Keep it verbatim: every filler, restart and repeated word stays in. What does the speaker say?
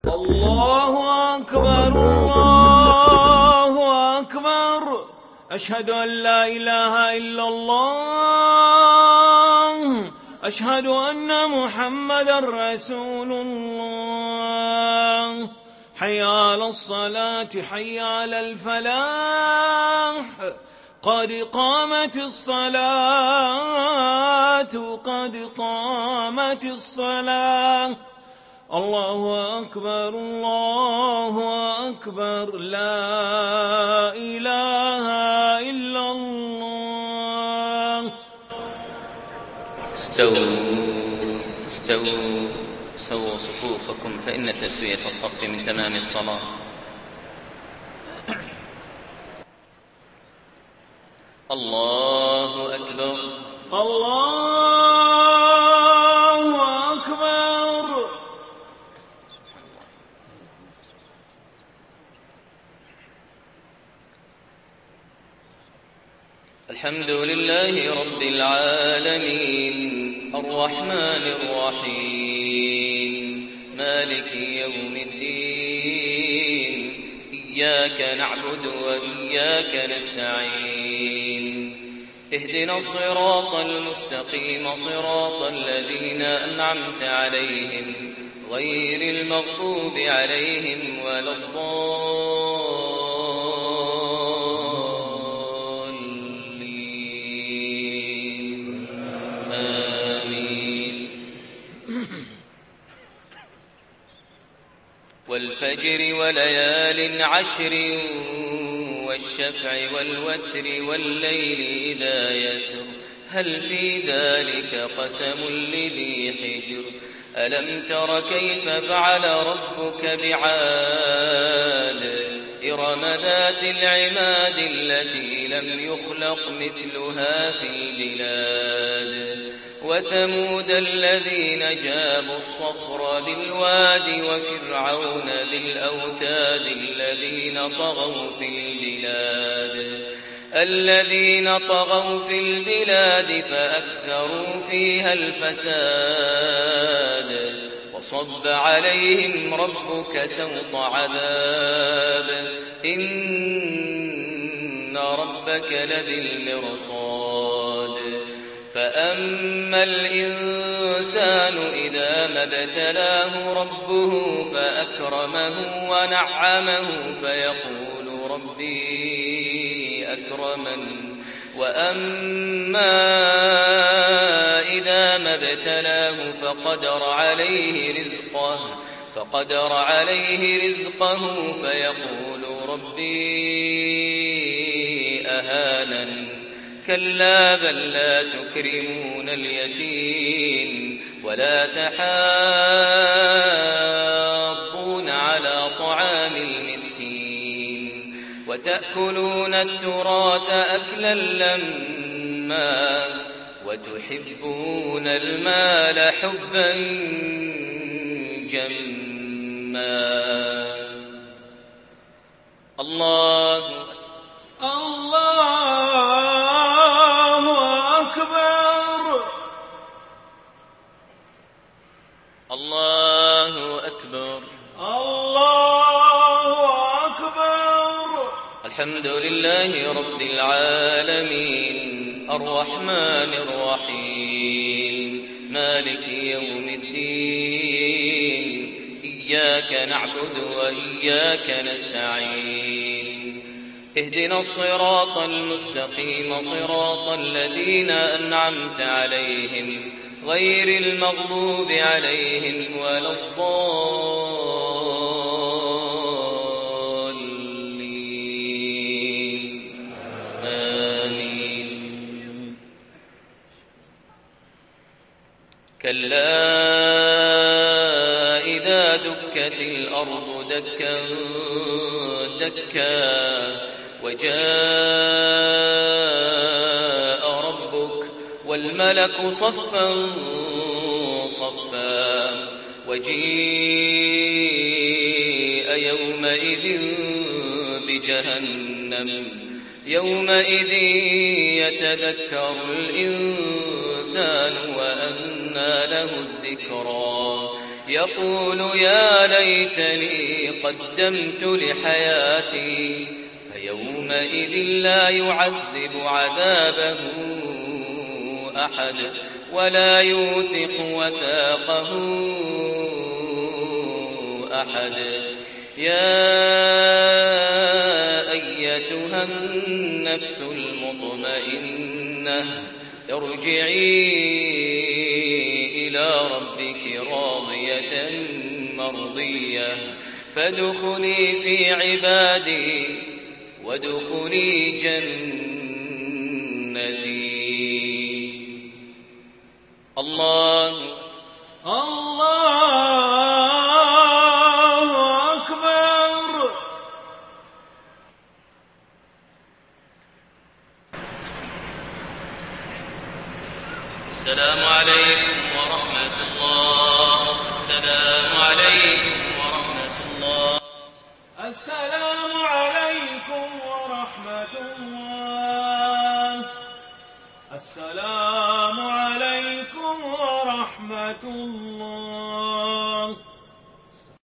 الله أكبر الله أكبر أشهد أن لا إله إلا الله أشهد أن محمدا رسول الله حي على الصلاة حي على الفلاح قد قامت الصلاة قد قامت الصلاة الله أكبر الله أكبر لا إله إلا الله. استووا استووا سووا صفوفكم فإن تسوية الصف من تمام الصلاة. الله أكبر الله أكبر. الحمد لله رب العالمين الرحمن الرحيم مالك يوم الدين إياك نعبد وإياك نستعين اهدنا الصراط المستقيم صراط الذين أنعمت عليهم غير المغضوب عليهم ولا الضالين آمين. والفجر وليال عشر والشفع والوتر والليل إذا يسر هل في ذلك قسم لذي حجر ألم تر كيف فعل ربك بعاد إرم ذات العماد التي لم يخلق مثلها في البلاد وثمود الذين جابوا الصخر بالواد وفرعون بالأوتاد الذين طغوا في البلاد الذين طغوا في البلاد فأكثروا فيها الفساد وصب عليهم ربك سوط عذاب إن ربك لبالمرصاد فأما الإنسان إذا ما ابتلاه ربه فأكرمه ونعمه فيقول ربي أكرمن وأما إذا ما ابتلاه فقدر عليه رزقه فقدر عليه رزقه فيقول ربي أهانن كلا بل لا تكرمون اليتيم ولا تحاضون على طعام المسكين وتأكلون التراث أكلا لما وتحبون المال حبا جما. الله الله أكبر الله أكبر الله أكبر. الحمد لله رب العالمين الرحمن الرحيم مالك يوم الدين إياك نعبد وإياك نستعين اهدنا الصراط المستقيم صراط الذين أنعمت عليهم غير المغضوب عليهم ولا الضالين آمين. كلا إذا دكت الأرض دكا دكا وجاء ربك والملك صفا صفا وجيء يومئذ بجهنم يومئذ يتذكر الإنسان وأنى له الذكرى يقول يا ليتني قدمت لحياتي فيومئذ لا يعذب عذابه أحد ولا يوثق وثاقه أحد. يا أيتها النفس المطمئنة ارجعي إلى ربك راضية مرضية فادخلي في عبادي وادخلي جنتي. الله الله أكبر. السلام عليكم ورحمة الله. السلام عليكم ورحمة الله. السلام عليكم ورحمة الله. السلام عليكم ورحمة الله.